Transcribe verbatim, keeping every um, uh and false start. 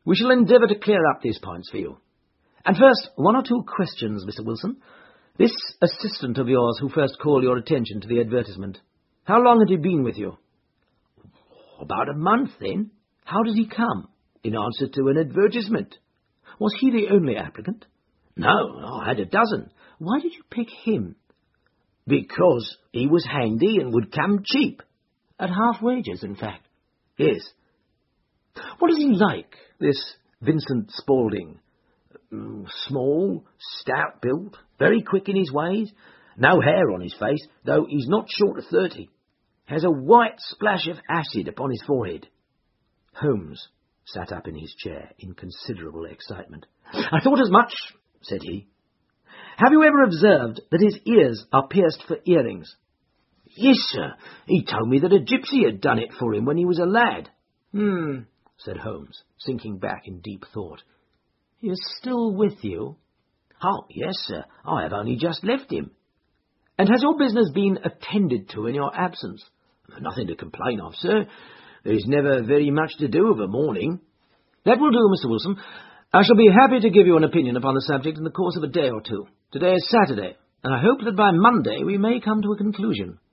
We shall endeavour to clear up these points for you. And first, one or two questions, Mister Wilson. This assistant of yours who first called your attention to the advertisement, how long had he been with you? About a month, then. How did he come? In answer to an advertisement. Was he the only applicant? No, I had a dozen. Why did you pick him? Because he was handy and would come cheap. At half wages, in fact? Yes. What is he like, this Vincent Spaulding? Mm, small, stout built, very quick in his ways. No hair on his face, though he's not short of thirty. Has a white splash of acid upon his forehead. Holmes sat up in his chair in considerable excitement. I thought as much, said he. Have you ever observed that his ears are pierced for earrings? Yes, sir. He told me that a gypsy had done it for him when he was a lad. Hmm, said Holmes, sinking back in deep thought. He is still with you? Oh, yes, sir. I have only just left him. And has your business been attended to in your absence? Nothing to complain of, sir. There's never very much to do of a morning. That will do, Mister Wilson. I shall be happy to give you an opinion upon the subject in the course of a day or two. Today is Saturday, and I hope that by Monday we may come to a conclusion.